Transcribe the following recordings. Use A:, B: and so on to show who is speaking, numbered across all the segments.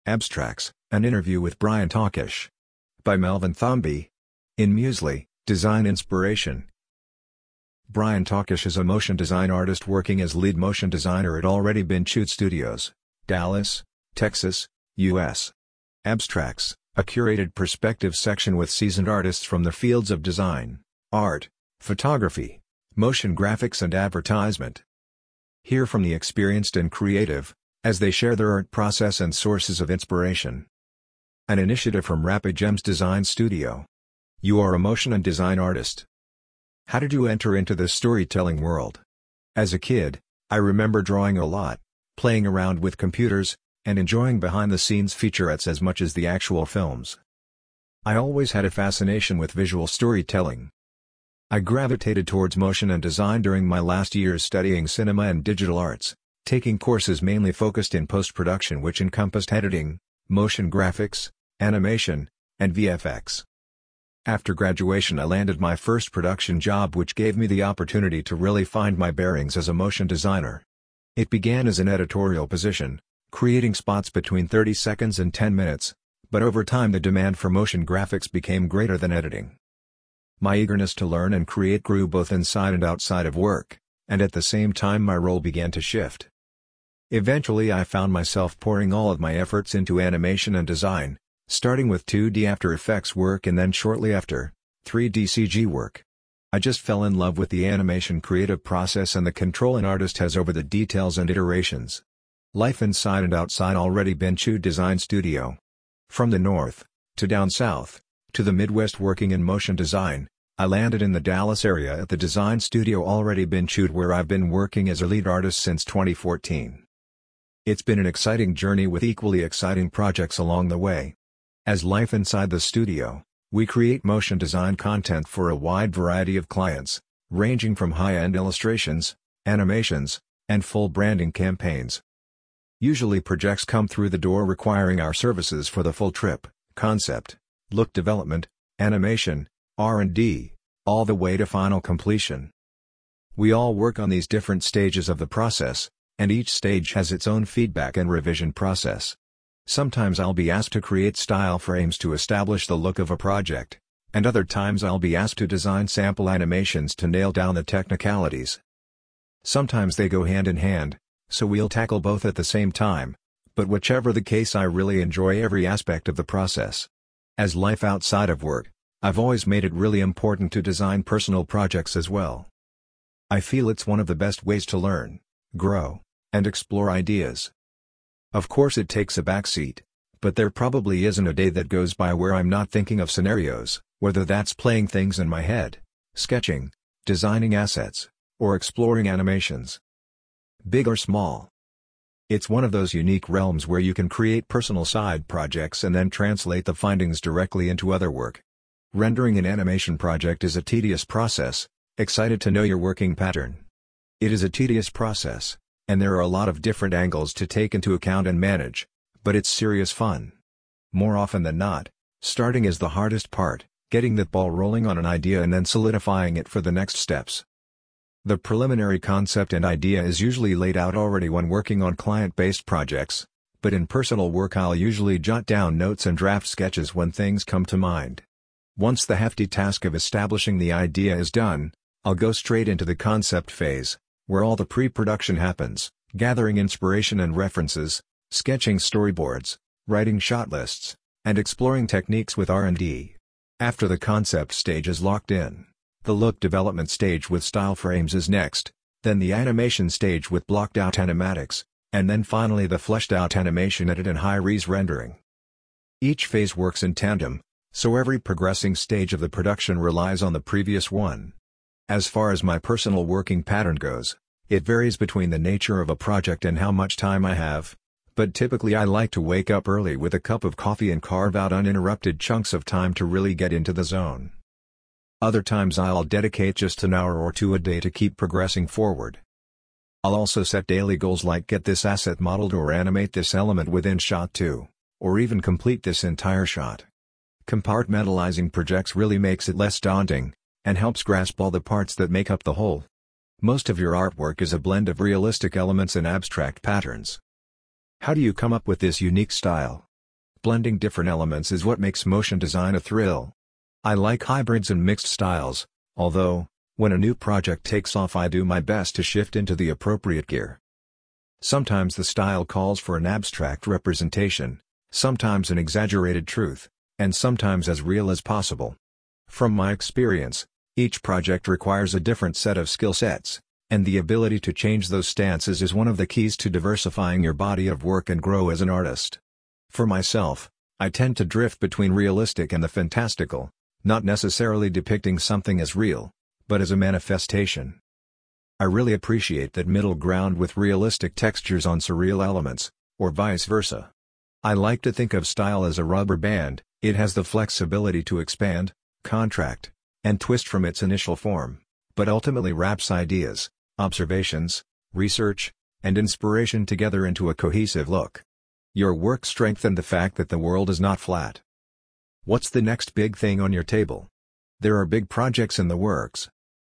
A: Abstracts, an interview with Brian Talkish. By Melvin Thomby. In Muesli, Design Inspiration. Brian Talkish is a motion design artist working as lead motion designer at Already Been Chewed Studios, Dallas, Texas, U.S. Abstracts, a curated perspective section with seasoned artists from the fields of design, art, photography, motion graphics and advertisement. Hear from the experienced and creative, as they share their art process and sources of inspiration. An initiative from Rapid Gems Design Studio. You are a motion and design artist. How did you enter into this storytelling world? As a kid, I remember drawing a lot, playing around with computers, and enjoying behind-the-scenes featurettes as much as the actual films. I always had a fascination with visual storytelling. I gravitated towards motion and design during my last years studying cinema and digital arts, taking courses mainly focused in post-production which encompassed editing, motion graphics, animation, and VFX. After graduation I landed my first production job which gave me the opportunity to really find my bearings as a motion designer. It began as an editorial position, creating spots between 30 seconds and 10 minutes, but over time the demand for motion graphics became greater than editing. My eagerness to learn and create grew both inside and outside of work, and at the same time my role began to shift. Eventually I found myself pouring all of my efforts into animation and design, starting with 2D After Effects work and then shortly after, 3D CG work. I just fell in love with the animation creative process and the control an artist has over the details and iterations. Life inside and outside Already Been Chewed Design Studio. From the north, to down south, to the Midwest working in motion design, I landed in the Dallas area at the design studio Already Been Chewed where I've been working as a lead artist since 2014. It's been an exciting journey with equally exciting projects along the way. As life inside the studio, we create motion design content for a wide variety of clients, ranging from high-end illustrations, animations, and full branding campaigns. Usually projects come through the door requiring our services for the full trip, concept, look development, animation, R&D, all the way to final completion. We all work on these different stages of the process, and each stage has its own feedback and revision process. Sometimes I'll be asked to create style frames to establish the look of a project, and other times I'll be asked to design sample animations to nail down the technicalities. Sometimes they go hand in hand, so we'll tackle both at the same time, but whichever the case I really enjoy every aspect of the process. As life outside of work, I've always made it really important to design personal projects as well. I feel it's one of the best ways to learn, grow, and explore ideas. Of course it takes a backseat, but there probably isn't a day that goes by where I'm not thinking of scenarios, whether that's playing things in my head, sketching, designing assets, or exploring animations. Big or small. It's one of those unique realms where you can create personal side projects and then translate the findings directly into other work. Rendering an animation project is a tedious process. Excited to know your working pattern. It is a tedious process, and there are a lot of different angles to take into account and manage, but it's serious fun. More often than not, starting is the hardest part, getting that ball rolling on an idea and then solidifying it for the next steps. The preliminary concept and idea is usually laid out already when working on client-based projects, but in personal work I'll usually jot down notes and draft sketches when things come to mind. Once the hefty task of establishing the idea is done, I'll go straight into the concept phase, where all the pre-production happens, gathering inspiration and references, sketching storyboards, writing shot lists, and exploring techniques with R&D. After the concept stage is locked in, the look development stage with style frames is next, then the animation stage with blocked out animatics, and then finally the fleshed out animation edit and high-res rendering. Each phase works in tandem, so every progressing stage of the production relies on the previous one. As far as my personal working pattern goes, it varies between the nature of a project and how much time I have, but typically I like to wake up early with a cup of coffee and carve out uninterrupted chunks of time to really get into the zone. Other times I'll dedicate just an hour or two a day to keep progressing forward. I'll also set daily goals like get this asset modeled or animate this element within shot 2, or even complete this entire shot. Compartmentalizing projects really makes it less daunting, and helps grasp all the parts that make up the whole. Most of your artwork is a blend of realistic elements and abstract patterns. How do you come up with this unique style? Blending different elements is what makes motion design a thrill. I like hybrids and mixed styles, although, when a new project takes off I do my best to shift into the appropriate gear. Sometimes the style calls for an abstract representation, sometimes an exaggerated truth, and sometimes as real as possible. From my experience, each project requires a different set of skill sets, and the ability to change those stances is one of the keys to diversifying your body of work and grow as an artist. For myself, I tend to drift between realistic and the fantastical, not necessarily depicting something as real, but as a manifestation. I really appreciate that middle ground with realistic textures on surreal elements, or vice versa. I like to think of style as a rubber band. It has the flexibility to expand, contract, and twist from its initial form, but ultimately wraps ideas, observations, research, and inspiration together into a cohesive look. Your work strengthened the fact that the world is not flat. What's the next big thing on your table? There are big projects in the works.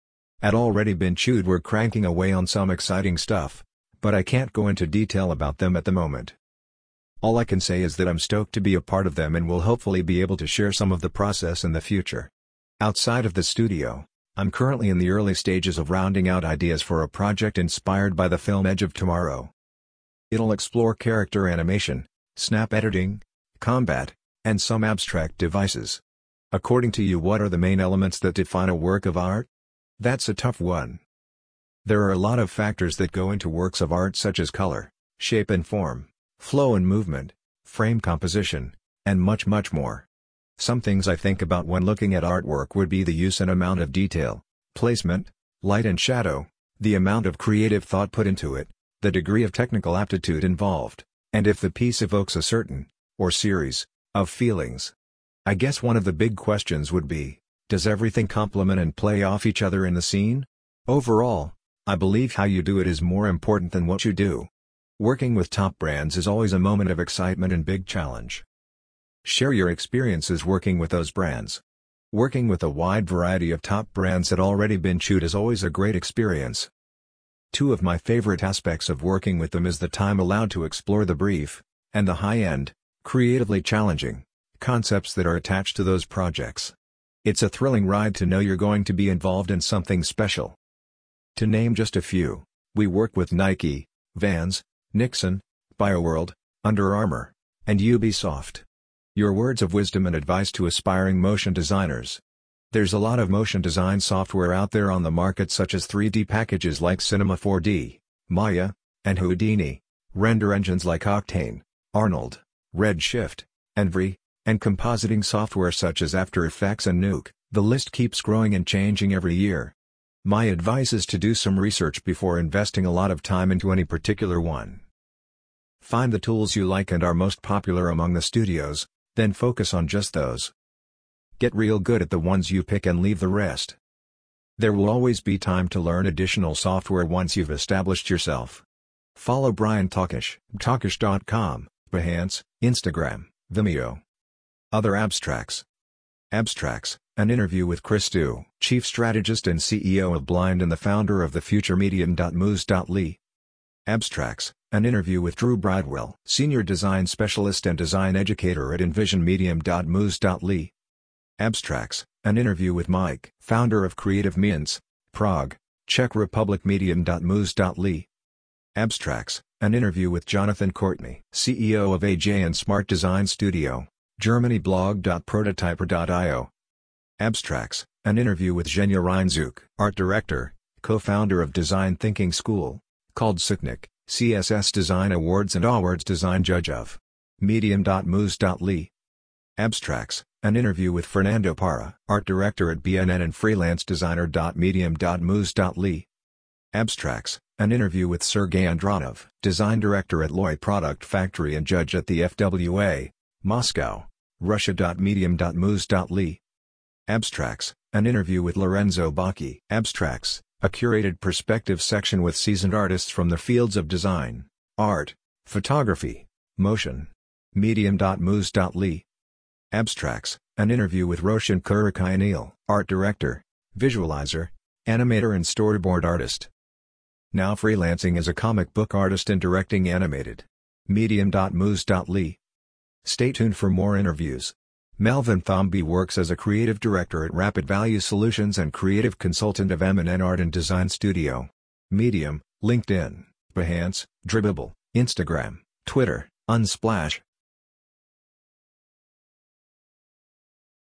A: At Already Been Chewed we're cranking away on some exciting stuff, but I can't go into detail about them at the moment. All I can say is that I'm stoked to be a part of them and will hopefully be able to share some of the process in the future. Outside of the studio, I'm currently in the early stages of rounding out ideas for a project inspired by the film Edge of Tomorrow. It'll explore character animation, snap editing, combat, and some abstract devices. According to you, what are the main elements that define a work of art? That's a tough one. There are a lot of factors that go into works of art such as color, shape and form, flow and movement, frame composition, and much more. Some things I think about when looking at artwork would be the use and amount of detail, placement, light and shadow, the amount of creative thought put into it, the degree of technical aptitude involved, and if the piece evokes a certain, or series, of feelings. I guess one of the big questions would be, does everything complement and play off each other in the scene? Overall, I believe how you do it is more important than what you do. Working with top brands is always a moment of excitement and big challenge. Share your experiences working with those brands. Working with a wide variety of top brands at Already Been Chewed is always a great experience. Two of my favorite aspects of working with them is the time allowed to explore the brief, and the high-end, creatively challenging, concepts that are attached to those projects. It's a thrilling ride to know you're going to be involved in something special. To name just a few, we work with Nike, Vans, Nixon, BioWorld, Under Armour, and Ubisoft. Your words of wisdom and advice to aspiring motion designers. There's a lot of motion design software out there on the market such as 3D packages like Cinema 4D, Maya, and Houdini, render engines like Octane, Arnold, Redshift, Envy, and compositing software such as After Effects and Nuke. The list keeps growing and changing every year. My advice is to do some research before investing a lot of time into any particular one. Find the tools you like and are most popular among the studios, then focus on just those. Get real good at the ones you pick and leave the rest. There will always be time to learn additional software once you've established yourself. Follow Brian Talkish, talkish.com, Behance, Instagram, Vimeo. Other abstracts. Abstracts, an interview with Chris Du, Chief Strategist and CEO of Blind and the founder of the future Medium.Moose.ly. Abstracts, an interview with Drew Bridewell, Senior Design Specialist and Design Educator at Envision Medium.Moose.ly. Abstracts, an interview with Mike, founder of Creative Mints, Prague, Czech Republic Medium.Moose.ly. Abstracts, an interview with Jonathan Courtney, CEO of AJ and Smart Design Studio, Germany blog.prototyper.io. Abstracts, an interview with Zhenya Reinzuk, Art Director, co-founder of Design Thinking School, called Sicknick, CSS Design Awards and Awards Design Judge of Medium.Moose.ly. Abstracts, an interview with Fernando Parra, Art Director at BNN and freelance designer.medium.moose.ly. Abstracts, an interview with Sergey Andronov, Design Director at Loy Product Factory and Judge at the FWA, Moscow, Russia.medium.moose.ly. Abstracts, an interview with Lorenzo Bacchi. Abstracts, a curated perspective section with seasoned artists from the fields of design, art, photography, motion. Medium.moose.ly. Abstracts, an interview with Roshan Kurakayanil, Art Director, Visualizer, Animator and Storyboard Artist. Now freelancing as a comic book artist and directing animated. Medium.moose.ly. Stay tuned for more interviews. Melvin Thomby works as a creative director at Rapid Value Solutions and creative consultant of M&N Art and Design Studio. Medium, LinkedIn, Behance, Dribbble, Instagram, Twitter, Unsplash,